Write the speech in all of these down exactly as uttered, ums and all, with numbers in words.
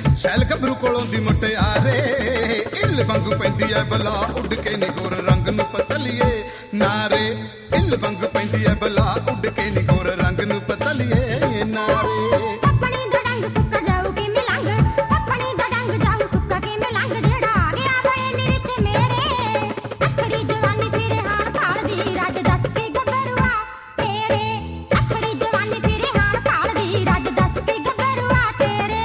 cell गभरू कोलों दी मुटियारे इल वांगू पैंदी है बला उड़ के नी गोर रंग नू पतलिए नारे इल वांगू पैंदी है बला उड़ के नी गोर रंग नू पतलिए नारे सपनी दा डंग सुक्का जाऊ कि मिलंग सपनी दा डंग जाऊ सुक्का कि मिलंग जेड़ा आ गया बड़े नी विच मेरे अखरी जवानी फिरे हाण थाल दी रज दस के गबरुआ तेरे अखरी जवानी फिरे हाण थाल दी रज दस के गबरुआ तेरे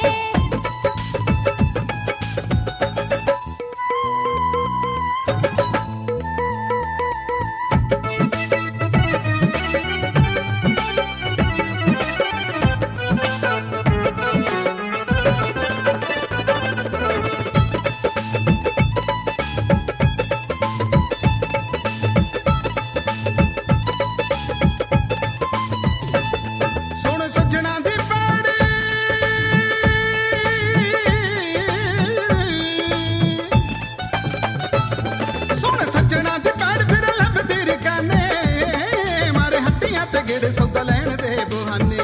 सुन सजना दी पैड़ी सुन सजना दी पैड़ फिर लब तेरे गाने मारे हट्टियां ते गेड़े सौदा लैण दे बहाने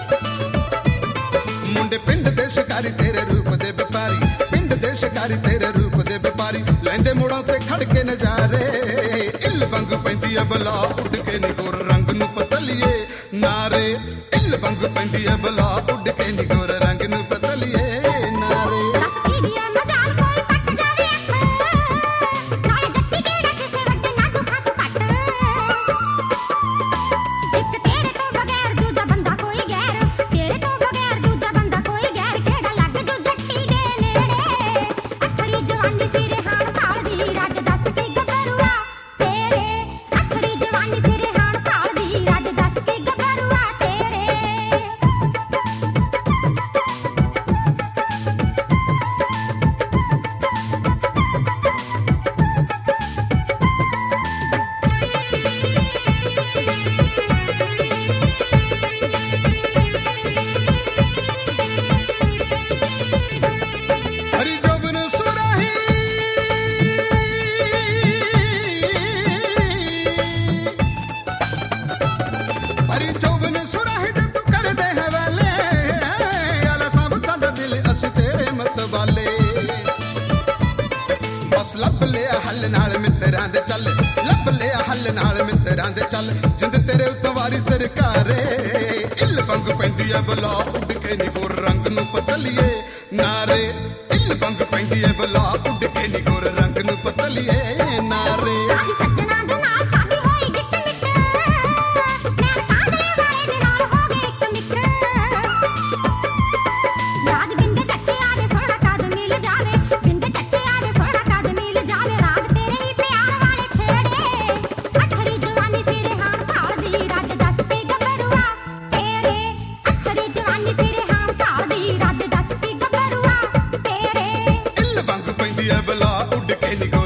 मुंडे पिंड दे शिकारी तेरे रूप दे व्यापारी पिंड दे शिकारी तेरे रूप दे व्यापारी लैंदे मोड़ों ते खड़ के नजारे इल वांगू पैंदी है बला उड़ के नी गोर रंग नू पतलिए नारे इल वांगू पैंदी है बला उड़ के नी गोर रंग नू पतलिए नारे दस की दिया मजाल कोई पट जावे अख नाले जट्टी केड़ा किसे वड्डे ना दुखा तू कट एक तेरे तो बगैर दूजा बंदा कोई गैर तेरे तो बगैर दूजा बंदा कोई गैर केड़ा लग जो जट्टी दे नेड़े अखरी जवानी फिरे हाण थाल दी रज दस के गबरुआ तेरे अखरी जवानी फिरे हाण थाल दी रज दस के गबरुआ तेरे हरी जोबन सुराही हरी जोबन सुराही जब तू कर दे हवाले आला सब साडा दिल अस तेरे मत वाले बस ਲੱਭ ਲਿਆ ਹੱਲ ਨਾਲ ਮਿੱਤਰਾਂ ਦੇ ਚੱਲ ਲੱਭ ਲਿਆ ਹੱਲ ਨਾਲ ਮਿੱਤਰਾਂ ਦੇ ਚੱਲ ਜਿੰਦ ਤੇਰੇ ਉੱਤੋਂ ਵਾਰੀ ਸਰਕਾਰੇ ਇਲ ਵਾਂਗ ਪੈਂਦੀ ਐ ਬਲਾ ਉੱਡ ਕੇ ਨੀ ਗੋਰ ਰੰਗ ਨੂੰ ਪਤਲੀਏ ਨਾਰੇ ਇਲ ਵਾਂਗ ਪੈਂਦੀ ਐ ਬਲਾ ਉੱਡ ਕੇ ਨੀ ਗੋਰ ਰੰਗ ਨੂੰ ਪਤਲੀਏ ਨਾਰੇ ਆਦੀ ਸੱਜਣਾ ਦੇ ਨਾਲ ਸਾਡੀ ਹੋਈ ਗਿੱਟ ਮਿੱਟ ਮੈਂ ਕਾਂਗਲੇ ਵਾਲੇ ਦੇ ਨਾਲ ਹੋ ਗਏ ਇੱਕ ਮਿੱਟ ਯਾਦ ਬਿੰਦੇ ਟੱਟੇ ਆਵੇ ਸੋਹਣਾ ਕਦ ਮਿਲ ਜਾਵੇ ਬਿੰਦੇ ਟੱਟੇ ਆਵੇ ਸੋਹਣਾ ਕਦ ਮਿਲ ਜਾਵੇ ਰਾਗ ਤੇਰੇ ਹੀ ਪਿਆਰ ਵਾਲੇ ਛੇੜੇ ਅਖਰੀ ਜਵਾਨੀ ਫਿਰੇ ਹਾਣ ਥਾਲ ਦੀ ਰੱਜ ਦੱਸ ਕੇ ਗਬਰੂਆ ਤੇਰੇ ਅਖਰੀ ਜਵਾਨੀ ਫਿਰੇ ਹਾਣ ਥਾਲ ਦੀ ਰੱਜ ਦੱਸ ਕੇ ਗਬਰੂਆ ਤੇਰੇ ਇਲ ਵਾਂਗ ਪੈਂਦੀ ਐ ਬਲਾ ਉੱਡ ਕੇ ਨੀ